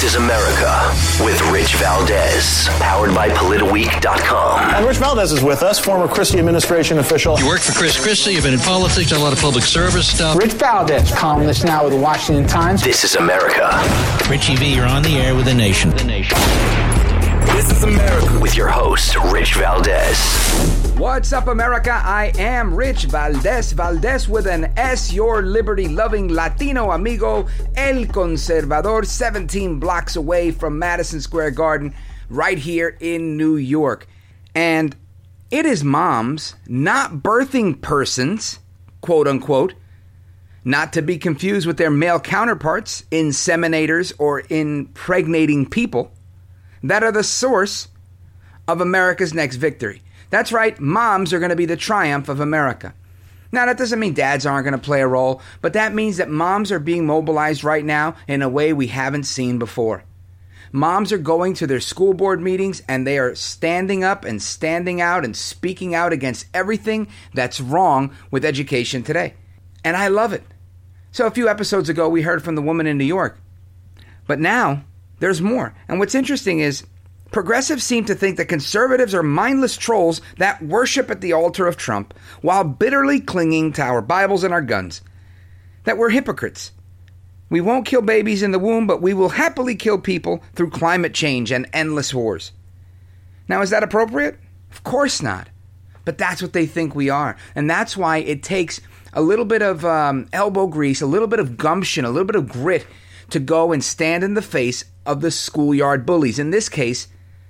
is America with Rich Valdez, powered by PolitiWeek.com. And Rich Valdez is with us, former Christie administration official. You worked for Chris Christie, you've been in politics, done a lot of public service stuff. Rich Valdez, columnist now with the Washington Times. This is America. Richie V, you're on the air with the nation. This is America with your host, Rich Valdez. What's up, America? I am Rich Valdez with an S, your liberty-loving Latino amigo, El Conservador, 17 blocks away from Madison Square Garden, right here in New York. And it is moms, not birthing persons, quote-unquote, not to be confused with their male counterparts, inseminators or impregnating people, that are the source of America's next victory. That's right, moms are going to be the triumph of America. Now, that doesn't mean dads aren't going to play a role, but that means that moms are being mobilized right now in a way we haven't seen before. Moms are going to their school board meetings and they are standing up and standing out and speaking out against everything that's wrong with education today. And I love it. So a few episodes ago, we heard from the woman in New York. But now, there's more. And what's interesting is, progressives seem to think that conservatives are mindless trolls that worship at the altar of Trump while bitterly clinging to our Bibles and our guns. That we're hypocrites. We won't kill babies in the womb, but we will happily kill people through climate change and endless wars. Now, is that appropriate? Of course not. But that's what they think we are. And that's why it takes a little bit of elbow grease, a little bit of gumption, a little bit of grit to go and stand in the face of the schoolyard bullies. In this case,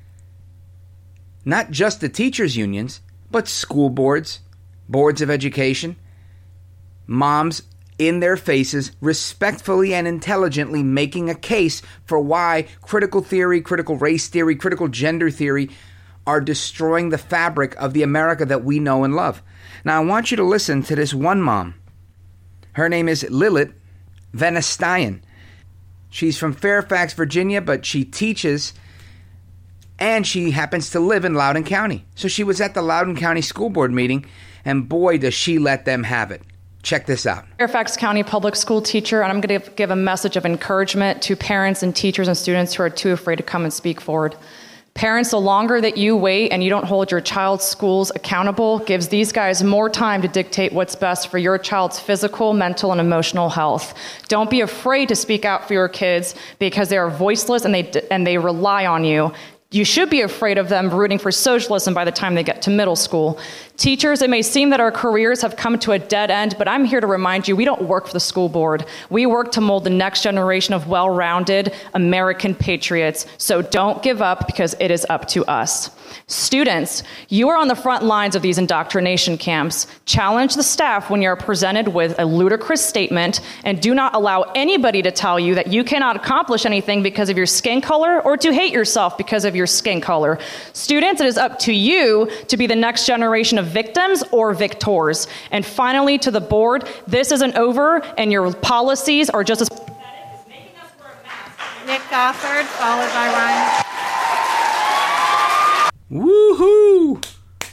not just the teachers' unions, but school boards, boards of education, moms in their faces, respectfully and intelligently making a case for why critical theory, critical race theory, critical gender theory are destroying the fabric of the America that we know and love. Now, I want you to listen to this one mom. Her name is Lilith Venestayan. She's from Fairfax, Virginia, but she teaches and she happens to live in Loudoun County. So she was at the Loudoun County School Board meeting, and boy, does she let them have it. Check this out. Fairfax County public school teacher, and I'm going to give a message of encouragement to parents and teachers and students who are too afraid to come and speak forward. Parents, the longer that you wait and you don't hold your child's schools accountable gives these guys more time to dictate what's best for your child's physical, mental, and emotional health. Don't be afraid to speak out for your kids because they are voiceless and they rely on you. You should be afraid of them rooting for socialism by the time they get to middle school. Teachers, it may seem that our careers have come to a dead end, but I'm here to remind you we don't work for the school board. We work to mold the next generation of well-rounded American patriots. So don't give up because it is up to us. Students, you are on the front lines of these indoctrination camps. Challenge the staff when you're presented with a ludicrous statement, and do not allow anybody to tell you that you cannot accomplish anything because of your skin color or to hate yourself because of your skin color. Students, it is up to you to be the next generation of victims or victors. And finally, to the board, this isn't over, and your policies are just as pathetic as making us wear a mask. Nick Gofford, followed by Ryan. Woohoo!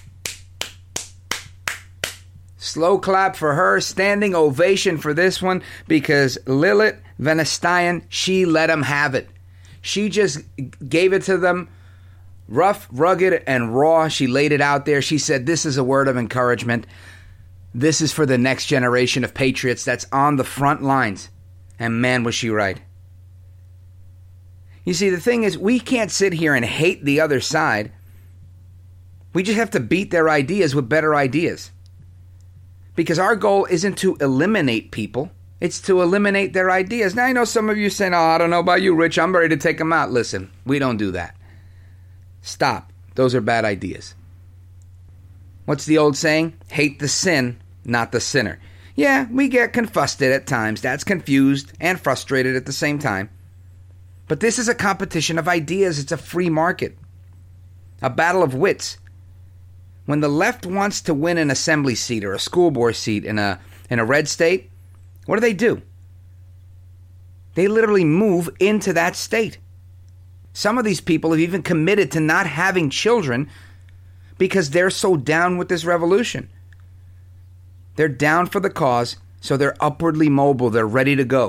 Slow clap for her, standing ovation for this one, because Lilith Venestayan, she let them have it. She just gave it to them rough, rugged, and raw. She laid it out there. She said, this is a word of encouragement. This is for the next generation of patriots that's on the front lines. And man, was she right. You see, the thing is, we can't sit here and hate the other side. We just have to beat their ideas with better ideas. Because our goal isn't to eliminate people. It's to eliminate their ideas. Now, I know some of you saying, oh, I don't know about you, Rich. I'm ready to take them out. Listen, we don't do that. Stop. Those are bad ideas. What's the old saying? Hate the sin, not the sinner. Yeah, we get confused at times. That's confused and frustrated at the same time. But this is a competition of ideas. It's a free market. A battle of wits. When the left wants to win an assembly seat or a school board seat in a red state, what do? They literally move into that state. Some of these people have even committed to not having children because they're so down with this revolution. They're down for the cause, so they're upwardly mobile. They're ready to go.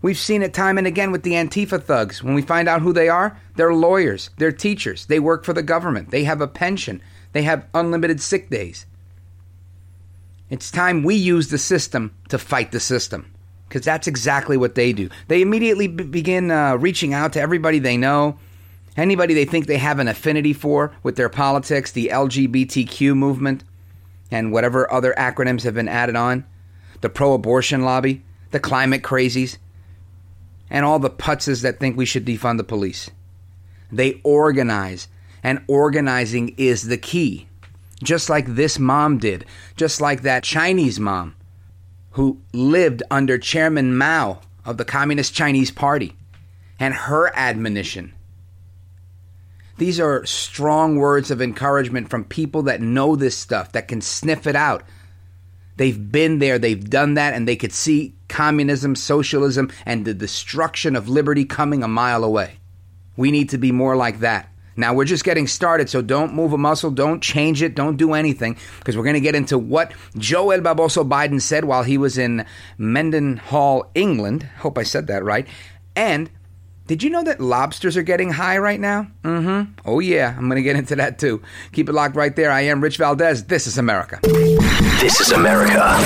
We've seen it time and again with the Antifa thugs. When we find out who they are, they're lawyers, they're teachers, they work for the government, they have a pension, they have unlimited sick days. It's time we use the system to fight the system, because that's exactly what they do. They immediately begin reaching out to everybody they know, anybody they think they have an affinity for with their politics, the LGBTQ movement, and whatever other acronyms have been added on, the pro-abortion lobby, the climate crazies, and all the putzes that think we should defund the police. They organize, and organizing is the key. Just like this mom did, just like that Chinese mom who lived under Chairman Mao of the Communist Chinese Party and her admonition. These are strong words of encouragement from people that know this stuff, that can sniff it out. They've been there, they've done that, and they could see communism, socialism, and the destruction of liberty coming a mile away. We need to be more like that. Now, we're just getting started, so don't move a muscle, don't change it, don't do anything, because we're going to get into what Joe El Baboso Biden said while he was in Mendenhall, England. Hope I said that right. And did you know that lobsters are getting high right now? Oh, yeah, I'm going to get into that, too. Keep it locked right there. I am Rich Valdez. This is America. This is America.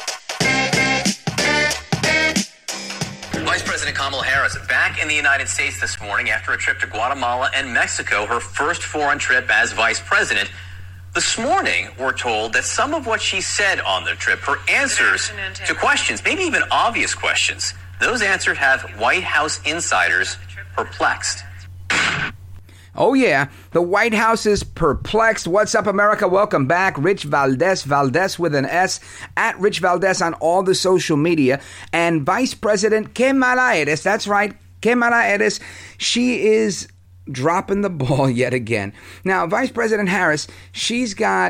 Vice President Kamala Harris back in the United States this morning after a trip to Guatemala and Mexico, her first foreign trip as vice president. This morning, we're told that some of what she said on the trip, her answers to questions, maybe even obvious questions, those answers have White House insiders perplexed. Oh, yeah. The White House is perplexed. What's up, America? Welcome back. Rich Valdez, Valdez with an S, at Rich Valdez on all the social media. And Vice President Kamala Harris, that's right, Kamala Harris, she is dropping the ball yet again. Now, Vice President Harris, she's got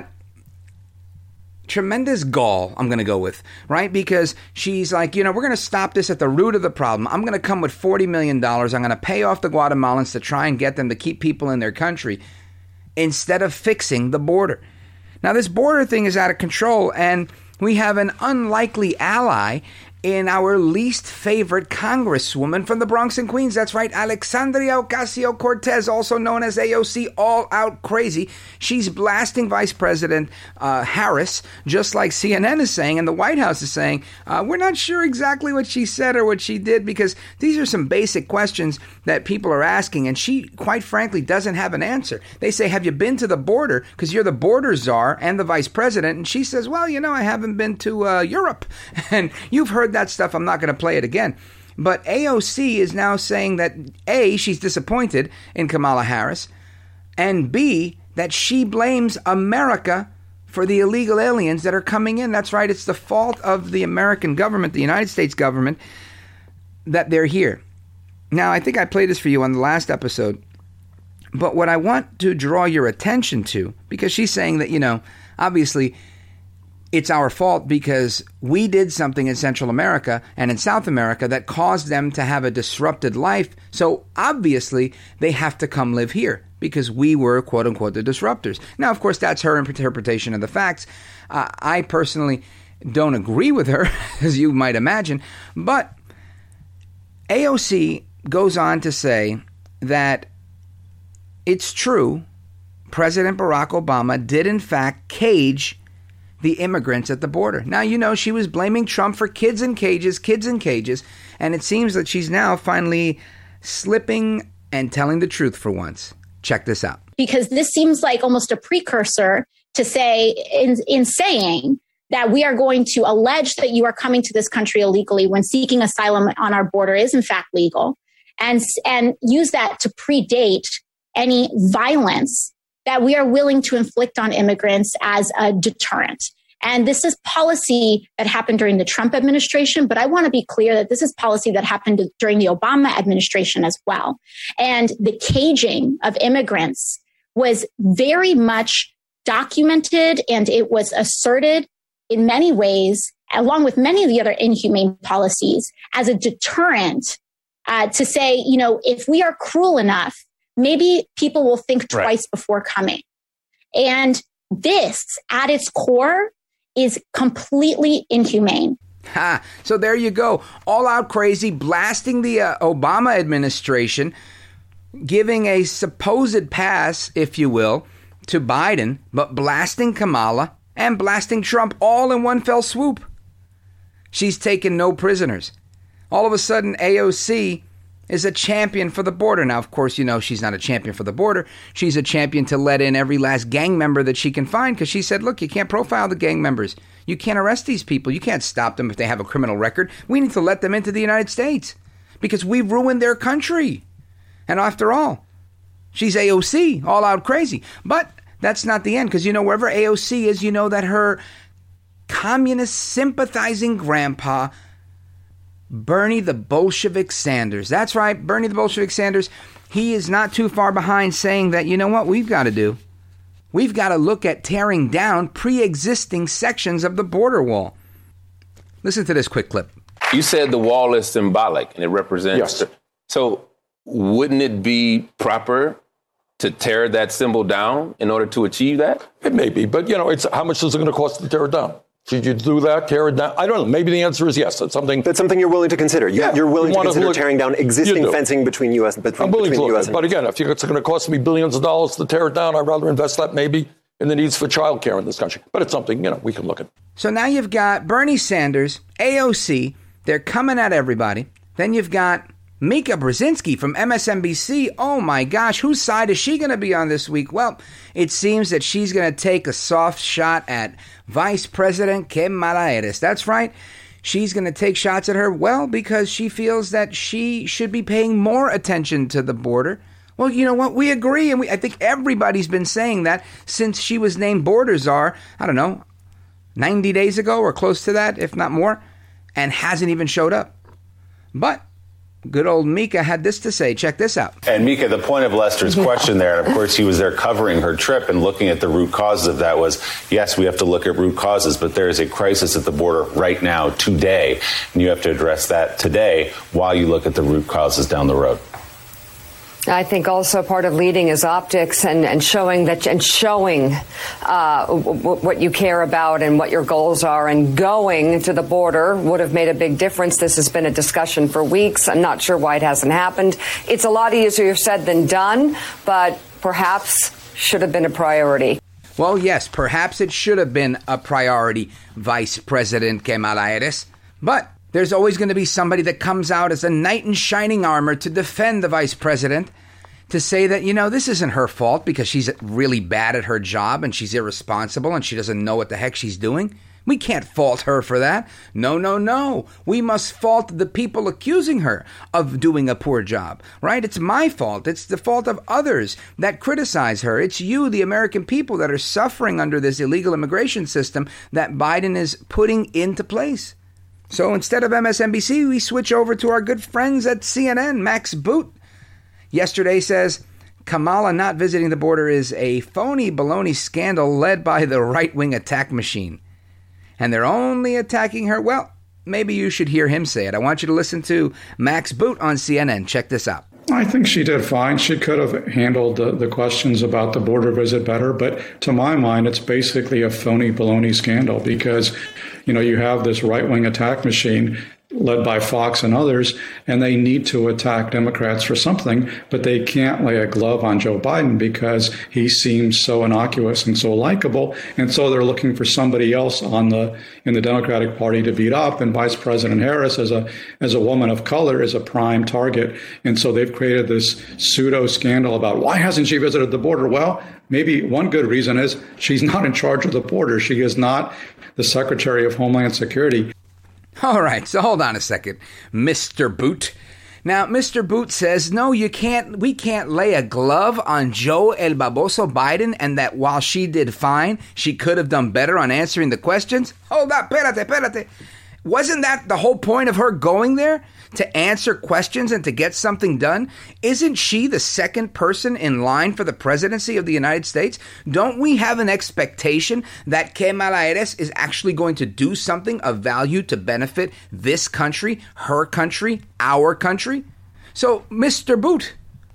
tremendous gall, I'm going to go with, right? Because she's like, we're going to stop this at the root of the problem. I'm going to come with $40 million. I'm going to pay off the Guatemalans to try and get them to keep people in their country instead of fixing the border. Now, this border thing is out of control, and we have an unlikely ally in our least favorite congresswoman from the Bronx and Queens. That's right, Alexandria Ocasio-Cortez, also known as AOC, all out crazy. She's blasting Vice President Harris, just like CNN is saying, and the White House is saying, we're not sure exactly what she said or what she did, because these are some basic questions that people are asking, and she, quite frankly, doesn't have an answer. They say, have you been to the border? Because you're the border czar and the vice president. And she says, well, I haven't been to Europe. And you've heard that stuff. I'm not going to play it again. But AOC is now saying that A, she's disappointed in Kamala Harris, and B, that she blames America for the illegal aliens that are coming in. That's right. It's the fault of the American government, the United States government, that they're here. Now, I think I played this for you on the last episode, but what I want to draw your attention to, because she's saying that, obviously, it's our fault because we did something in Central America and in South America that caused them to have a disrupted life. So obviously they have to come live here because we were, quote unquote, the disruptors. Now, of course, that's her interpretation of the facts. I personally don't agree with her, as you might imagine. But AOC goes on to say that it's true, President Barack Obama did in fact cage the immigrants at the border. Now, she was blaming Trump for kids in cages, and it seems that she's now finally slipping and telling the truth for once. Check this out. Because this seems like almost a precursor to say, in saying that we are going to allege that you are coming to this country illegally when seeking asylum on our border is in fact legal, and use that to predate any violence that we are willing to inflict on immigrants as a deterrent. And this is policy that happened during the Trump administration, but I want to be clear that this is policy that happened during the Obama administration as well. And the caging of immigrants was very much documented, and it was asserted in many ways, along with many of the other inhumane policies, as a deterrent to say, if we are cruel enough, maybe people will think twice before coming. And this, at its core, is completely inhumane. Ha! So there you go. All out crazy, blasting the Obama administration, giving a supposed pass, if you will, to Biden, but blasting Kamala and blasting Trump all in one fell swoop. She's taken no prisoners. All of a sudden, AOC is a champion for the border. Now, of course, you know she's not a champion for the border. She's a champion to let in every last gang member that she can find, because she said, look, you can't profile the gang members. You can't arrest these people. You can't stop them if they have a criminal record. We need to let them into the United States because we've ruined their country. And after all, she's AOC, all out crazy. But that's not the end, because, you know, wherever AOC is, you know that her communist sympathizing grandpa, Bernie the Bolshevik Sanders. That's right, Bernie the Bolshevik Sanders. He is not too far behind saying that, you know what we've got to do? We've got to look at tearing down pre-existing sections of the border wall. Listen to this quick clip. You said the wall is symbolic and it represents... Yes. So wouldn't it be proper to tear that symbol down in order to achieve that? It may be, but, you know, it's how much is it going to cost to tear it down? Should you do that, tear it down? I don't know. Maybe the answer is yes. That's something you're willing to consider. You're willing to consider tearing down existing fencing between U.S. and I'm willing to look at it. But again, if it's going to cost me billions of dollars to tear it down, I'd rather invest that maybe in the needs for childcare in this country. But it's something, you know, we can look at. So now you've got Bernie Sanders, AOC. They're coming at everybody. Then you've got Mika Brzezinski from MSNBC. Oh my gosh, whose side is she going to be on this week? Well, it seems that she's going to take a soft shot at Vice President Kamala Harris. That's right. She's going to take shots at her, well, because she feels that she should be paying more attention to the border. Well, you know what? We agree, and I think everybody's been saying that since she was named border czar, I don't know, 90 days ago or close to that, if not more, and hasn't even showed up. But good old Mika had this to say. Check this out. And Mika, the point of Lester's question there, and of course he was there covering her trip and looking at the root causes of that was, yes, we have to look at root causes, but there is a crisis at the border right now, today, and you have to address that today while you look at the root causes down the road. I think also part of leading is optics and showing what you care about and what your goals are, and going to the border would have made a big difference. This has been a discussion for weeks. I'm not sure why it hasn't happened. It's a lot easier said than done, but perhaps should have been a priority. Well, yes, perhaps it should have been a priority, Vice President Kamala Harris, but there's always going to be somebody that comes out as a knight in shining armor to defend the vice president, to say that, you know, this isn't her fault because she's really bad at her job and she's irresponsible and she doesn't know what the heck she's doing. We can't fault her for that. No, no, no. We must fault the people accusing her of doing a poor job, right? It's my fault. It's the fault of others that criticize her. It's you, the American people, that are suffering under this illegal immigration system that Biden is putting into place. So instead of MSNBC, we switch over to our good friends at CNN. Max Boot yesterday says, Kamala not visiting the border is a phony baloney scandal led by the right-wing attack machine. And they're only attacking her. Well, maybe you should hear him say it. I want you to listen to Max Boot on CNN. Check this out. I think she did fine. She could have handled the questions about the border visit better. But to my mind, it's basically a phony baloney scandal because, you know, you have this right-wing attack machine led by Fox and others, and they need to attack Democrats for something, but they can't lay a glove on Joe Biden because he seems so innocuous and so likable. And so they're looking for somebody else in the Democratic Party to beat up. And Vice President Harris, as a woman of color, is a prime target. And so they've created this pseudo scandal about why hasn't she visited the border? Well, maybe one good reason is she's not in charge of the border. She is not the Secretary of Homeland Security. All right, so hold on a second, Mr. Boot. Now, Mr. Boot says, no, we can't lay a glove on Joe El Baboso Biden, and that while she did fine, she could have done better on answering the questions. Hold up, espérate. Wasn't that the whole point of her going there? To answer questions and to get something done? Isn't she the second person in line for the presidency of the United States? Don't we have an expectation that Kamala Harris is actually going to do something of value to benefit this country, her country, our country? So, Mr. Boot,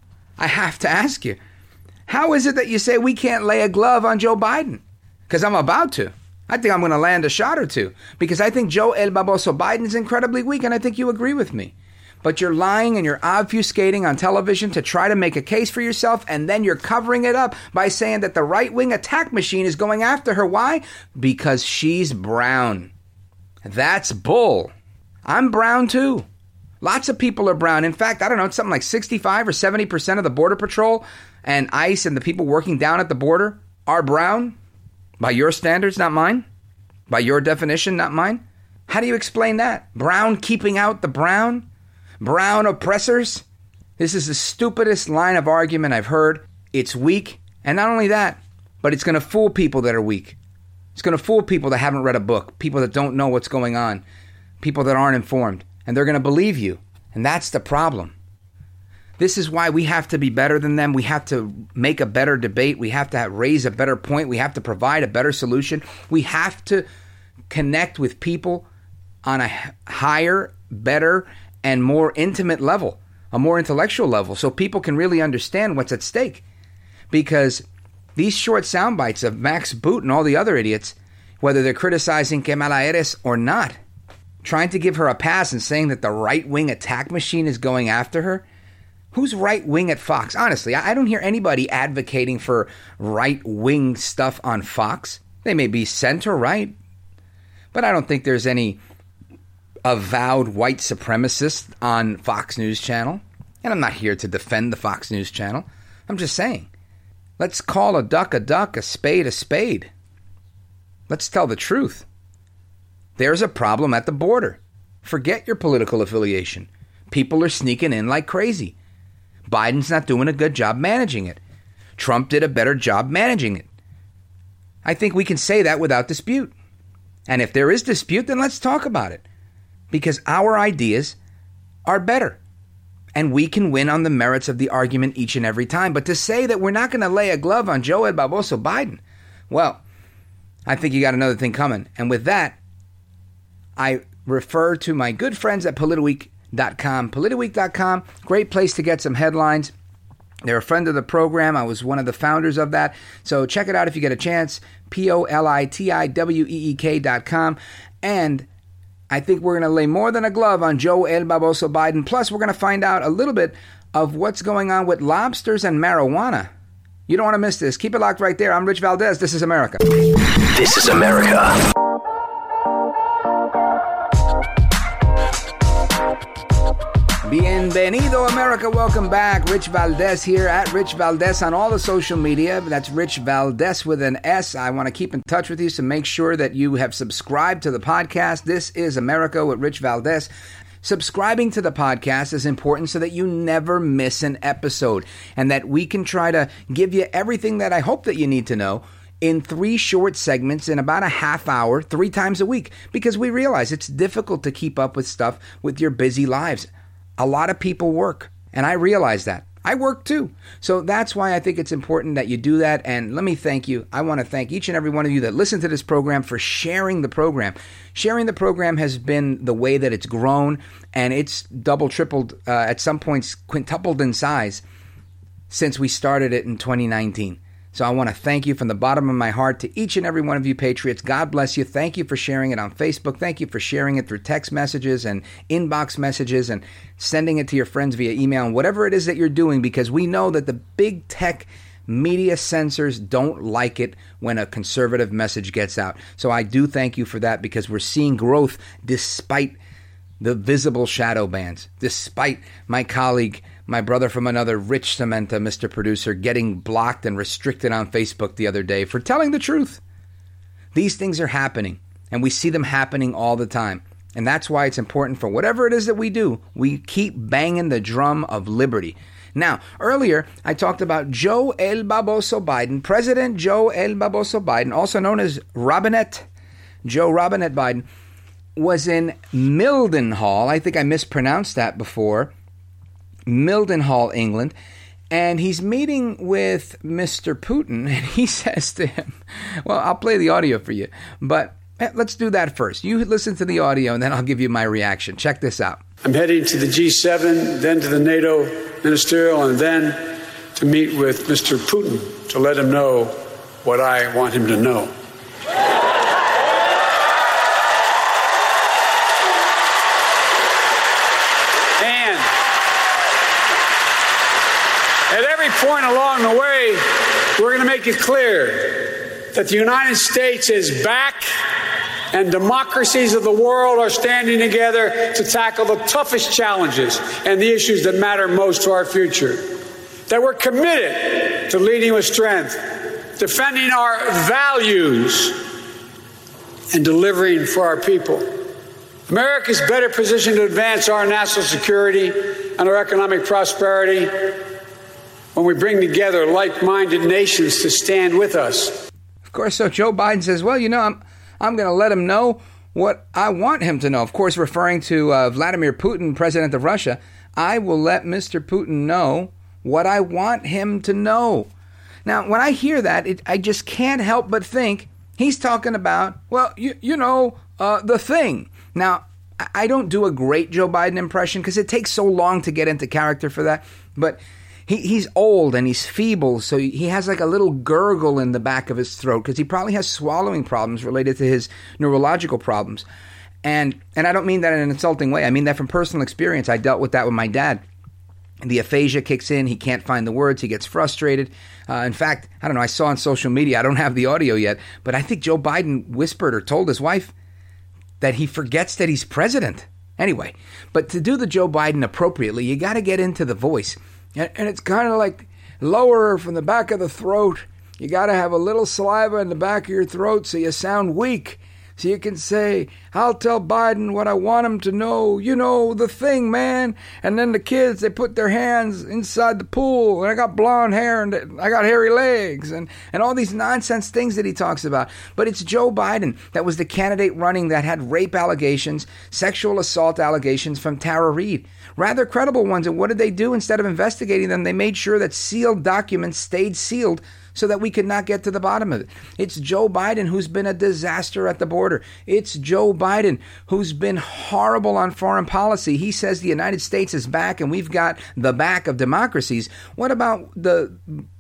I have to ask you, how is it that you say we can't lay a glove on Joe Biden? Because I'm about to. I think I'm going to land a shot or two because I think Joe El Baboso Biden is incredibly weak, and I think you agree with me. But you're lying and you're obfuscating on television to try to make a case for yourself, and then you're covering it up by saying that the right-wing attack machine is going after her. Why? Because she's brown. That's bull. I'm brown too. Lots of people are brown. In fact, I don't know, it's something like 65 or 70% of the Border Patrol and ICE and the people working down at the border are brown. By your standards, not mine. By your definition, not mine. How do you explain that? Brown keeping out the brown? Brown oppressors? This is the stupidest line of argument I've heard. It's weak. And not only that, but it's going to fool people that are weak. It's going to fool people that haven't read a book, people that don't know what's going on, people that aren't informed. And they're going to believe you. And that's the problem. This is why we have to be better than them. We have to make a better debate. We have to raise a better point. We have to provide a better solution. We have to connect with people on a higher, better, and more intimate level, a more intellectual level, so people can really understand what's at stake. Because these short sound bites of Max Boot and all the other idiots, whether they're criticizing Que Mala Eres or not, trying to give her a pass and saying that the right-wing attack machine is going after her. Who's right-wing at Fox? Honestly, I don't hear anybody advocating for right-wing stuff on Fox. They may be center-right, but I don't think there's any avowed white supremacist on Fox News Channel. And I'm not here to defend the Fox News Channel. I'm just saying, let's call a duck, a spade a spade. Let's tell the truth. There's a problem at the border. Forget your political affiliation. People are sneaking in like crazy. Biden's not doing a good job managing it. Trump did a better job managing it. I think we can say that without dispute. And if there is dispute, then let's talk about it. Because our ideas are better. And we can win on the merits of the argument each and every time. But to say that we're not going to lay a glove on Joe El Baboso Biden, well, I think you got another thing coming. And with that, I refer to my good friends at PolitiWeek.com. PolitiWeek.com, great place to get some headlines. They're a friend of the program. I was one of the founders of that. So check it out if you get a chance. PolitiWeek.com. And I think we're going to lay more than a glove on Joe El Baboso Biden. Plus, we're going to find out a little bit of what's going on with lobsters and marijuana. You don't want to miss this. Keep it locked right there. I'm Rich Valdez. This is America. This is America. Bienvenido, America. Welcome back. Rich Valdez here at Rich Valdez on all the social media. That's Rich Valdez with an S. I want to keep in touch with you, so make sure that you have subscribed to the podcast. This is America with Rich Valdez. Subscribing to the podcast is important so that you never miss an episode and that we can try to give you everything that I hope that you need to know in 3 short segments in about a half hour, 3 times a week, because we realize it's difficult to keep up with stuff with your busy lives. A lot of people work, and I realize that. I work too. So that's why I think it's important that you do that. And let me thank you. I want to thank each and every one of you that listen to this program for sharing the program. Sharing the program has been the way that it's grown, and it's double, tripled, at some points quintupled in size since we started it in 2019. So I want to thank you from the bottom of my heart to each and every one of you patriots. God bless you. Thank you for sharing it on Facebook. Thank you for sharing it through text messages and inbox messages and sending it to your friends via email and whatever it is that you're doing, because we know that the big tech media censors don't like it when a conservative message gets out. So I do thank you for that, because we're seeing growth despite the visible shadow bans, despite my colleague, my brother from another, Rich Cementa, Mr. Producer, getting blocked and restricted on Facebook the other day for telling the truth. These things are happening, and we see them happening all the time. And that's why it's important for whatever it is that we do, we keep banging the drum of liberty. Now, earlier, I talked about Joe El Baboso Biden, President Joe El Baboso Biden, also known as Robinette, Joe Robinette Biden, was in Mildenhall. I think I mispronounced that before. Mildenhall, England. And he's meeting with Mr. Putin, and he says to him, well, I'll play the audio for you, but let's do that first. You listen to the audio, and then I'll give you my reaction. Check this out. I'm heading to the G7, then to the NATO ministerial, and then to meet with Mr. Putin to let him know what I want him to know. every point along the way, we're going to make it clear that the United States is back and democracies of the world are standing together to tackle the toughest challenges and the issues that matter most to our future. That we're committed to leading with strength, defending our values, and delivering for our people. America is better positioned to advance our national security and our economic prosperity when we bring together like-minded nations to stand with us. Of course, so Joe Biden says, well, you know, I'm going to let him know what I want him to know. Of course, referring to Vladimir Putin, president of Russia. I will let Mr. Putin know what I want him to know. Now, when I hear that, I just can't help but think he's talking about, well, you know, the thing. Now, I don't do a great Joe Biden impression because it takes so long to get into character for that. But he's old and he's feeble, so he has like a little gurgle in the back of his throat because he probably has swallowing problems related to his neurological problems. And I don't mean that in an insulting way. I mean that from personal experience. I dealt with that with my dad. The aphasia kicks in. He can't find the words. He gets frustrated. In fact, I don't know. I saw on social media, I don't have the audio yet, but I think Joe Biden whispered or told his wife that he forgets that he's president. Anyway, but to do the Joe Biden appropriately, you got to get into the voice. And it's kind of like lower from the back of the throat. You got to have a little saliva in the back of your throat so you sound weak. So you can say, I'll tell Biden what I want him to know. You know, the thing, man. And then the kids, they put their hands inside the pool. And I got blonde hair and I got hairy legs. And all these nonsense things that he talks about. But it's Joe Biden that was the candidate running that had rape allegations, sexual assault allegations from Tara Reade. Rather credible ones. And what did they do? Instead of investigating them, they made sure that sealed documents stayed sealed so that we could not get to the bottom of it. It's Joe Biden who's been a disaster at the border. It's Joe Biden who's been horrible on foreign policy. He says the United States is back and we've got the back of democracies. What about the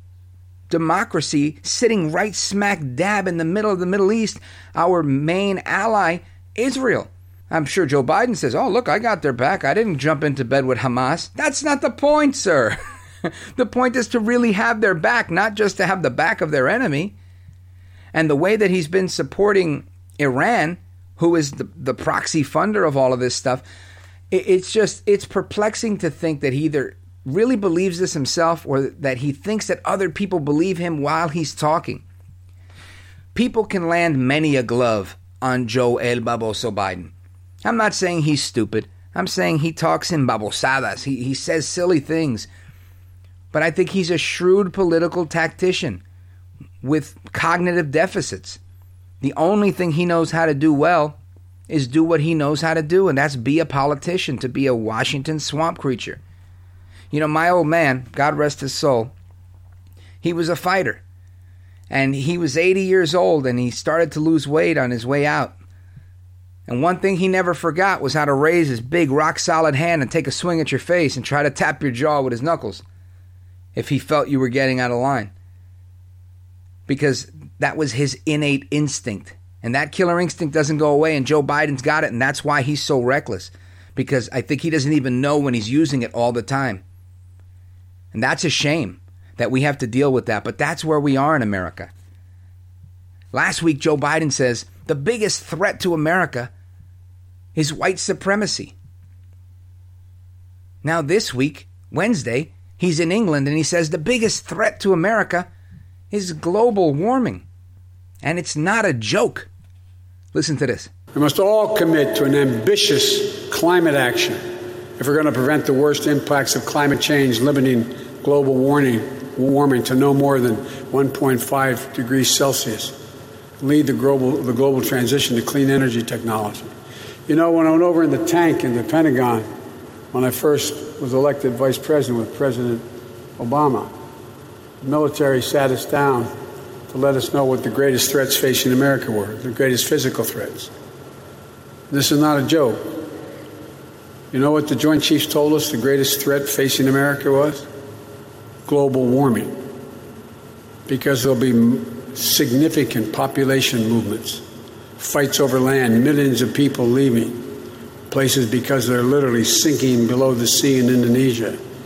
democracy sitting right smack dab in the middle of the Middle East, our main ally, Israel? I'm sure Joe Biden says, oh, look, I got their back. I didn't jump into bed with Hamas. That's not the point, sir. The point is to really have their back, not just to have the back of their enemy. And the way that he's been supporting Iran, who is the proxy funder of all of this stuff, it's perplexing to think that he either really believes this himself or that he thinks that other people believe him while he's talking. People can land many a glove on Joe El Baboso Biden. I'm not saying he's stupid. I'm saying he talks in babosadas. He says silly things. But I think he's a shrewd political tactician with cognitive deficits. The only thing he knows how to do well is do what he knows how to do, and that's be a politician, to be a Washington swamp creature. You know, my old man, God rest his soul, he was a fighter. And he was 80 years old, and he started to lose weight on his way out. And one thing he never forgot was how to raise his big, rock-solid hand and take a swing at your face and try to tap your jaw with his knuckles if he felt you were getting out of line. Because that was his innate instinct. And that killer instinct doesn't go away, and Joe Biden's got it, and that's why he's so reckless. Because I think he doesn't even know when he's using it all the time. And that's a shame that we have to deal with that, but that's where we are in America. Last week, Joe Biden says the biggest threat to America is white supremacy. Now this week, Wednesday, he's in England and he says the biggest threat to America is global warming. And it's not a joke. Listen to this. We must all commit to an ambitious climate action if we're going to prevent the worst impacts of climate change, limiting global warming to no more than 1.5 degrees Celsius. Lead the global transition to clean energy technology. You know, when I went over in the tank in the Pentagon, when I first was elected vice president with President Obama, the military sat us down to let us know what the greatest threats facing America were, the greatest physical threats. This is not a joke. You know what the Joint Chiefs told us the greatest threat facing America was? Global warming. Because there'll be significant population movements, fights over land, millions of people leaving places because they're literally sinking below the sea in Indonesia.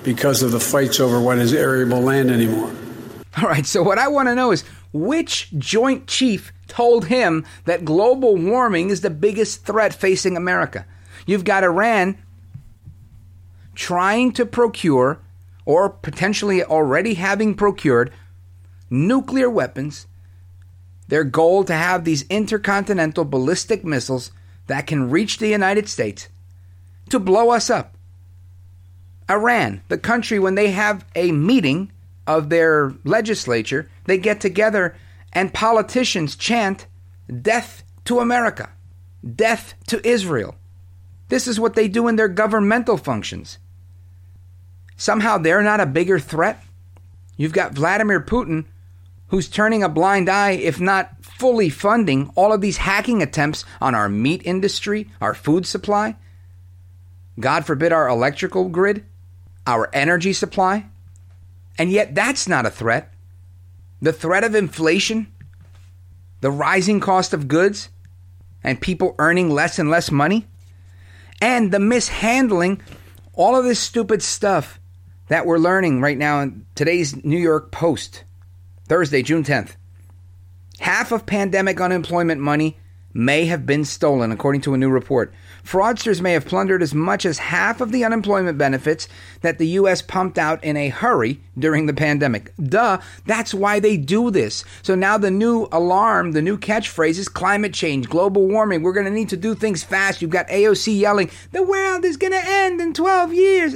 because of the fights over what is arable land anymore. All right, so what I want to know is which Joint Chief told him that global warming is the biggest threat facing America? You've got Iran trying to procure, or potentially already having procured, nuclear weapons. Their goal to have these intercontinental ballistic missiles that can reach the United States to blow us up. Iran, the country, when they have a meeting of their legislature, they get together and politicians chant, "Death to America, death to Israel." This is what they do in their governmental functions. Somehow they're not a bigger threat. You've got Vladimir Putin, who's turning a blind eye, if not fully funding all of these hacking attempts on our meat industry, our food supply, God forbid our electrical grid, our energy supply. And yet that's not a threat. The threat of inflation, the rising cost of goods, and people earning less and less money, and the mishandling, all of this stupid stuff that we're learning right now in today's New York Post, Thursday, June 10th. Half of pandemic unemployment money may have been stolen, according to a new report. Fraudsters may have plundered as much as half of the unemployment benefits that the U.S. pumped out in a hurry during the pandemic. Duh, that's why they do this. So now the new alarm, the new catchphrase is climate change, global warming. We're going to need to do things fast. You've got AOC yelling, the world is going to end in 12 years.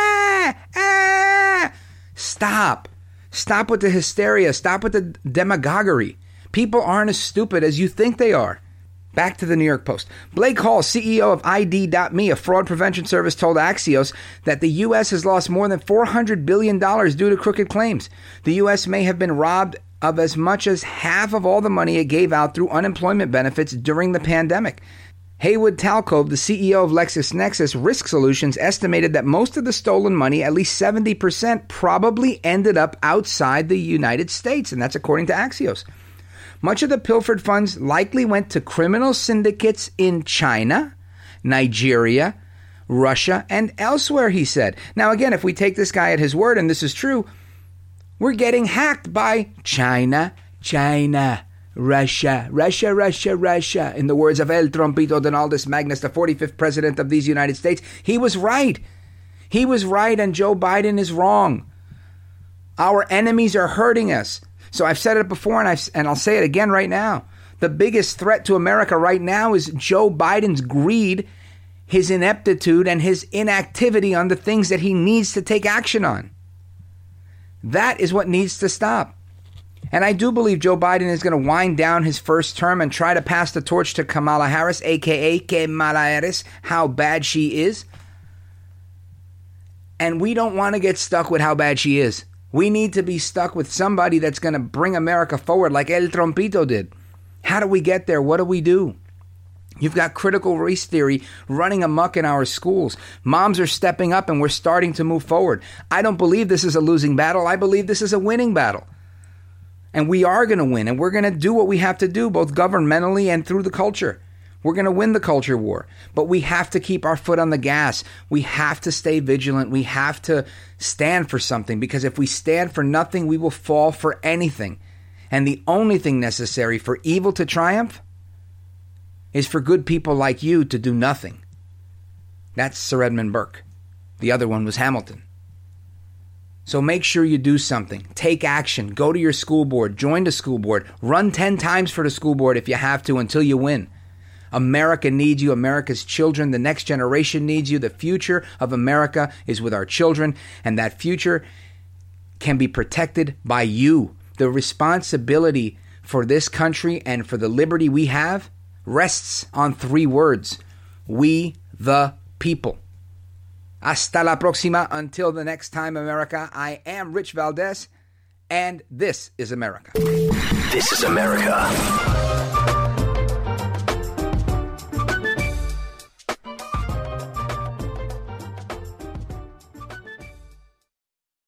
Stop. Stop with the hysteria. Stop with the demagoguery. People aren't as stupid as you think they are. Back to the New York Post. Blake Hall, CEO of ID.me, a fraud prevention service, told Axios that the U.S. has lost more than $400 billion due to crooked claims. The U.S. may have been robbed of as much as half of all the money it gave out through unemployment benefits during the pandemic. Haywood Talcove, the CEO of LexisNexis Risk Solutions, estimated that most of the stolen money, at least 70%, probably ended up outside the United States, and that's according to Axios. Much of the pilfered funds likely went to criminal syndicates in China, Nigeria, Russia, and elsewhere, he said. Now, again, if we take this guy at his word, and this is true, we're getting hacked by China, Russia, in the words of El Trompito Donaldus Magnus, the 45th president of these United States. He was right. He was right, and Joe Biden is wrong. Our enemies are hurting us. So I've said it before, and I'll say it again right now. The biggest threat to America right now is Joe Biden's greed, his ineptitude, and his inactivity on the things that he needs to take action on. That is what needs to stop. And I do believe Joe Biden is going to wind down his first term and try to pass the torch to Kamala Harris, a.k.a. Kamala Harris, how bad she is. And we don't want to get stuck with how bad she is. We need to be stuck with somebody that's going to bring America forward like El Trompito did. How do we get there? What do we do? You've got critical race theory running amok in our schools. Moms are stepping up and we're starting to move forward. I don't believe this is a losing battle. I believe this is a winning battle. And we are going to win, and we're going to do what we have to do, both governmentally and through the culture. We're going to win the culture war, but we have to keep our foot on the gas. We have to stay vigilant. We have to stand for something, because if we stand for nothing, we will fall for anything. And the only thing necessary for evil to triumph is for good people like you to do nothing. That's Sir Edmund Burke. The other one was Hamilton. So make sure you do something. Take action. Go to your school board. Join the school board. Run 10 times for the school board if you have to until you win. America needs you. America's children. The next generation needs you. The future of America is with our children, and that future can be protected by you. The responsibility for this country and for the liberty we have rests on 3 words. We the people. Hasta la próxima. Until the next time, America. I am Rich Valdez, and this is America. This is America.